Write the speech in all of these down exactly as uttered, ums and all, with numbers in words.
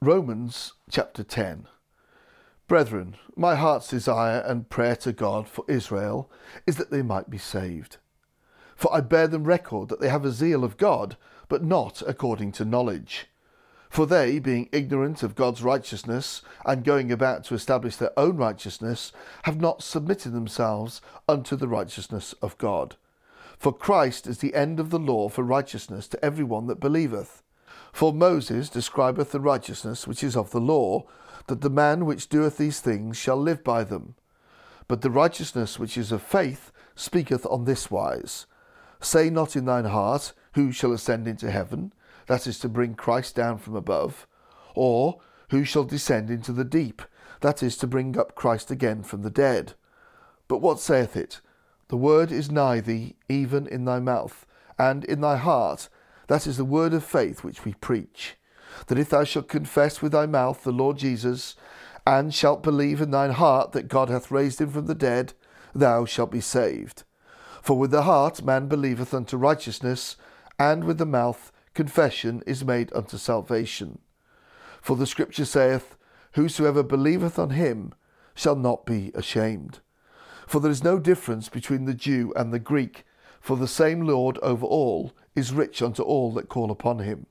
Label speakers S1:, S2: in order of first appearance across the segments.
S1: Romans chapter ten. Brethren, my heart's desire and prayer to God for Israel is that they might be saved. For I bear them record that they have a zeal of God, but not according to knowledge. For they, being ignorant of God's righteousness, and going about to establish their own righteousness, have not submitted themselves unto the righteousness of God. For Christ is the end of the law for righteousness to every one that believeth. For Moses describeth the righteousness which is of the law, that the man which doeth these things shall live by them. But the righteousness which is of faith speaketh on this wise: Say not in thine heart, Who shall ascend into heaven? That is to bring Christ down from above. Or, Who shall descend into the deep? That is to bring up Christ again from the dead. But what saith it? The word is nigh thee, even in thy mouth, and in thy heart. That is the word of faith which we preach. That if thou shalt confess with thy mouth the Lord Jesus, and shalt believe in thine heart that God hath raised him from the dead, thou shalt be saved. For with the heart man believeth unto righteousness, and with the mouth confession is made unto salvation. For the Scripture saith, Whosoever believeth on him shall not be ashamed. For there is no difference between the Jew and the Greek, for the same Lord over all is rich unto all that call upon him.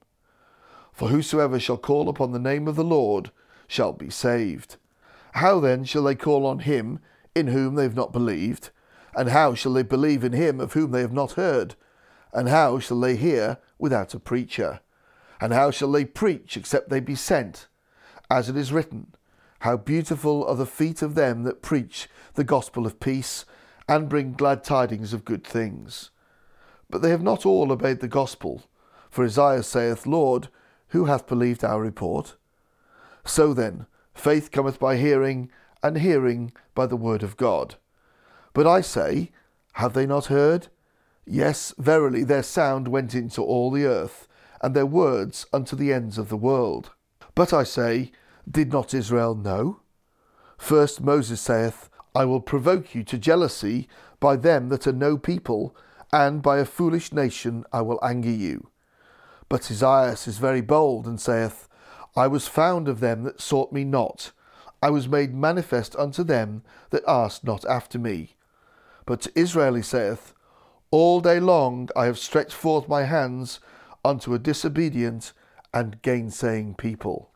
S1: For whosoever shall call upon the name of the Lord shall be saved. How then shall they call on him in whom they have not believed? And how shall they believe in him of whom they have not heard? And how shall they hear without a preacher? And how shall they preach except they be sent? As it is written, How beautiful are the feet of them that preach the gospel of peace, and bring glad tidings of good things. But they have not all obeyed the gospel. For Isaiah saith, Lord, who hath believed our report? So then, faith cometh by hearing, and hearing by the word of God. But I say, have they not heard? Yes, verily, their sound went into all the earth, and their words unto the ends of the world. But I say, did not Israel know? First Moses saith, I will provoke you to jealousy by them that are no people, and by a foolish nation I will anger you. But Esaias is very bold, and saith, I was found of them that sought me not. I was made manifest unto them that asked not after me. But to Israel he saith, All day long I have stretched forth my hands unto a disobedient and gainsaying people.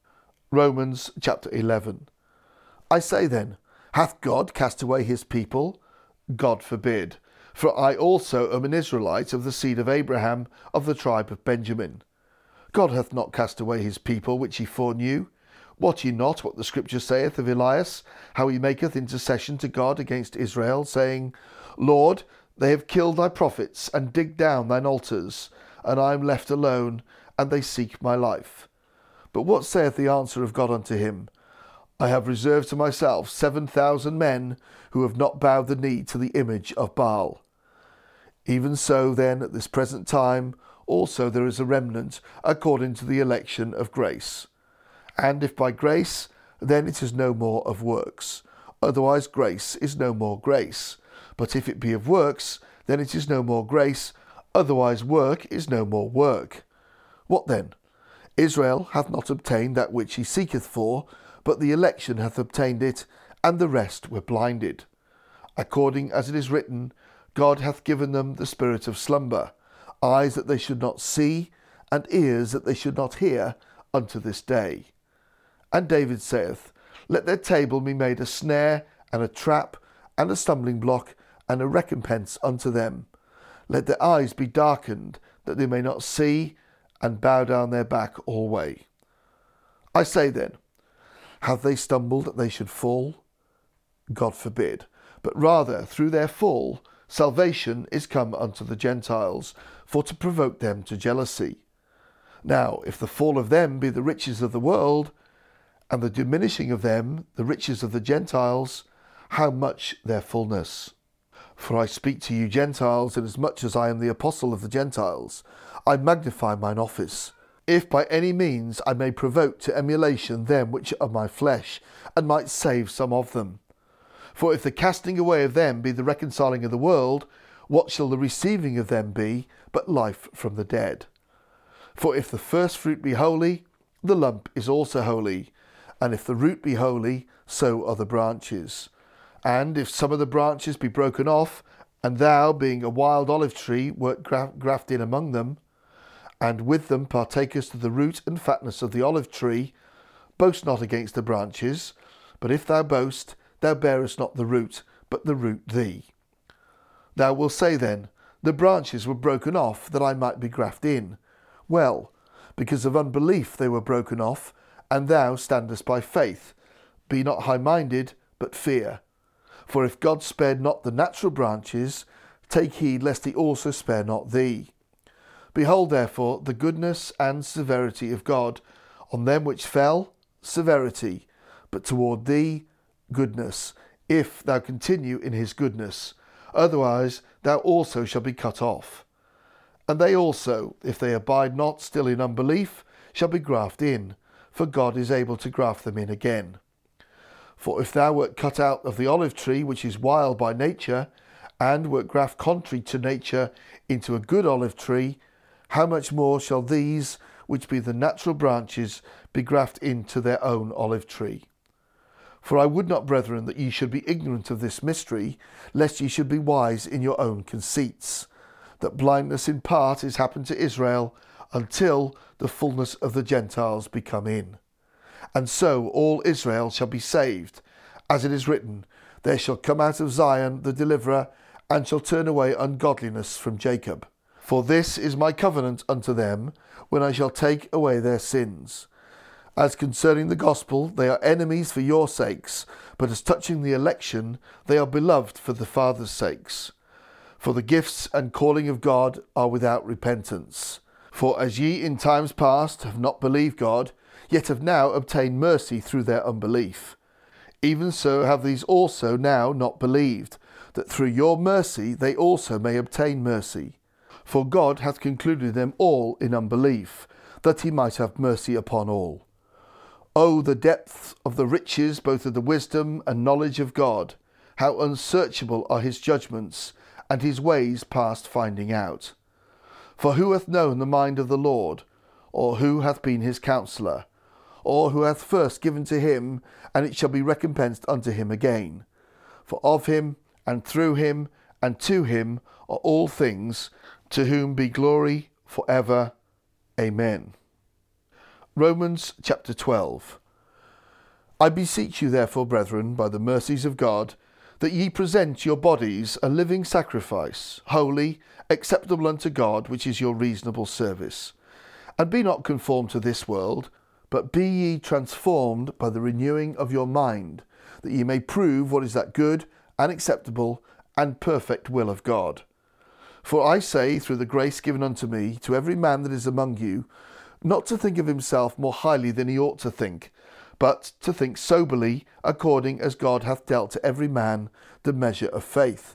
S1: Romans chapter eleven. I say then, hath God cast away his people? God forbid. For I also am an Israelite of the seed of Abraham, of the tribe of Benjamin. God hath not cast away his people which he foreknew. Wot ye not what the Scripture saith of Elias, how he maketh intercession to God against Israel, saying, Lord, they have killed thy prophets, and digged down thine altars, and I am left alone, and they seek my life. But what saith the answer of God unto him? I have reserved to myself seven thousand men, who have not bowed the knee to the image of Baal. Even so then at this present time also there is a remnant according to the election of grace. And if by grace, then it is no more of works. Otherwise grace is no more grace. But if it be of works, then it is no more grace. Otherwise work is no more work. What then? Israel hath not obtained that which he seeketh for, but the election hath obtained it, and the rest were blinded. According as it is written, God hath given them the spirit of slumber, eyes that they should not see, and ears that they should not hear, unto this day. And David saith, Let their table be made a snare, and a trap, and a stumbling block, and a recompense unto them. Let their eyes be darkened, that they may not see, and bow down their back alway. I say then, have they stumbled that they should fall? God forbid. But rather, through their fall, salvation is come unto the Gentiles, for to provoke them to jealousy. Now, if the fall of them be the riches of the world, and the diminishing of them the riches of the Gentiles, how much their fullness? For I speak to you Gentiles, inasmuch as I am the apostle of the Gentiles, I magnify mine office. If by any means I may provoke to emulation them which are of my flesh, and might save some of them. For if the casting away of them be the reconciling of the world, what shall the receiving of them be but life from the dead? For if the first fruit be holy, the lump is also holy. And if the root be holy, so are the branches. And if some of the branches be broken off, and thou, being a wild olive tree, wert gra- grafted in among them, and with them partakest of the root and fatness of the olive tree, boast not against the branches, but if thou boast, thou bearest not the root, but the root thee. Thou wilt say then, the branches were broken off, that I might be grafted in. Well, because of unbelief they were broken off, and thou standest by faith. Be not high-minded, but fear. For if God spared not the natural branches, take heed lest he also spare not thee. Behold therefore the goodness and severity of God. On them which fell, severity, but toward thee, goodness, if thou continue in his goodness. Otherwise thou also shalt be cut off. And they also, if they abide not still in unbelief, shall be grafted in, for God is able to graft them in again. For if thou wert cut out of the olive tree, which is wild by nature, and wert grafted contrary to nature into a good olive tree, how much more shall these, which be the natural branches, be grafted into their own olive tree? For I would not, brethren, that ye should be ignorant of this mystery, lest ye should be wise in your own conceits, that blindness in part is happened to Israel, until the fullness of the Gentiles be come in. And so all Israel shall be saved, as it is written, there shall come out of Zion the deliverer, and shall turn away ungodliness from Jacob. For this is my covenant unto them, when I shall take away their sins. As concerning the gospel, they are enemies for your sakes, but as touching the election, they are beloved for the Father's sakes. For the gifts and calling of God are without repentance. For as ye in times past have not believed God, yet have now obtained mercy through their unbelief, even so have these also now not believed, that through your mercy they also may obtain mercy. For God hath concluded them all in unbelief, that he might have mercy upon all. O the depth of the riches both of the wisdom and knowledge of God! How unsearchable are his judgments, and his ways past finding out. For who hath known the mind of the Lord? Or who hath been his counsellor? Or who hath first given to him, and it shall be recompensed unto him again? For of him, and through him, and to him are all things, to whom be glory for ever. Amen. Romans chapter twelve. I beseech you therefore, brethren, by the mercies of God, that ye present your bodies a living sacrifice, holy, acceptable unto God, which is your reasonable service. And be not conformed to this world, but be ye transformed by the renewing of your mind, that ye may prove what is that good and acceptable and perfect will of God. For I say, through the grace given unto me, to every man that is among you, not to think of himself more highly than he ought to think, but to think soberly, according as God hath dealt to every man the measure of faith.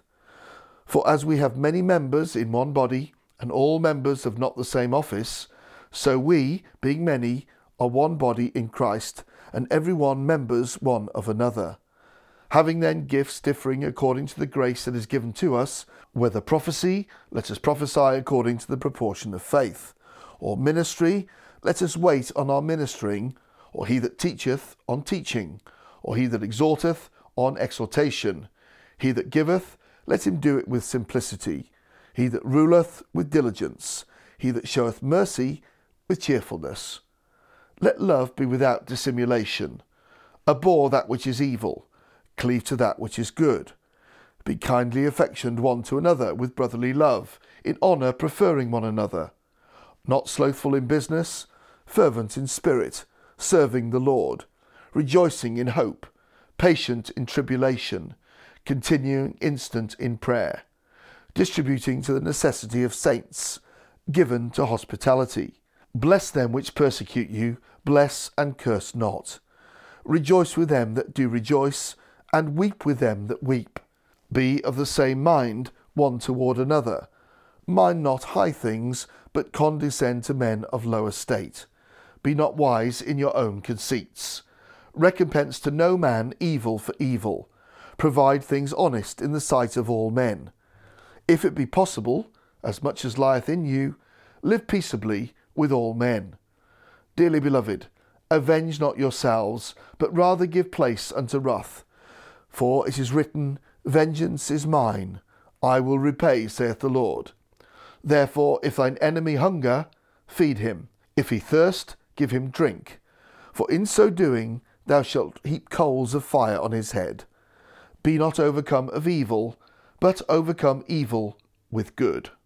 S1: For as we have many members in one body, and all members have not the same office, so we, being many, are one body in Christ, and every one members one of another. Having then gifts differing according to the grace that is given to us, whether prophecy, let us prophesy according to the proportion of faith, or ministry, let us wait on our ministering, or he that teacheth, on teaching, or he that exhorteth, on exhortation. He that giveth, let him do it with simplicity. He that ruleth, with diligence. He that showeth mercy, with cheerfulness. Let love be without dissimulation. Abhor that which is evil. Cleave to that which is good. Be kindly affectioned one to another, with brotherly love, in honour preferring one another. Not slothful in business, fervent in spirit, serving the Lord, rejoicing in hope, patient in tribulation, continuing instant in prayer, distributing to the necessity of saints, given to hospitality. Bless them which persecute you, bless and curse not. Rejoice with them that do rejoice, and weep with them that weep. Be of the same mind one toward another. Mind not high things, but condescend to men of low estate. Be not wise in your own conceits. Recompense to no man evil for evil. Provide things honest in the sight of all men. If it be possible, as much as lieth in you, live peaceably with all men. Dearly beloved, Avenge not yourselves, but rather give place unto wrath. For it is written, Vengeance is mine, I will repay, saith the Lord. Therefore, if thine enemy hunger, feed him. If he thirst, give him drink. For in so doing thou shalt heap coals of fire on his head. Be not overcome of evil, but overcome evil with good.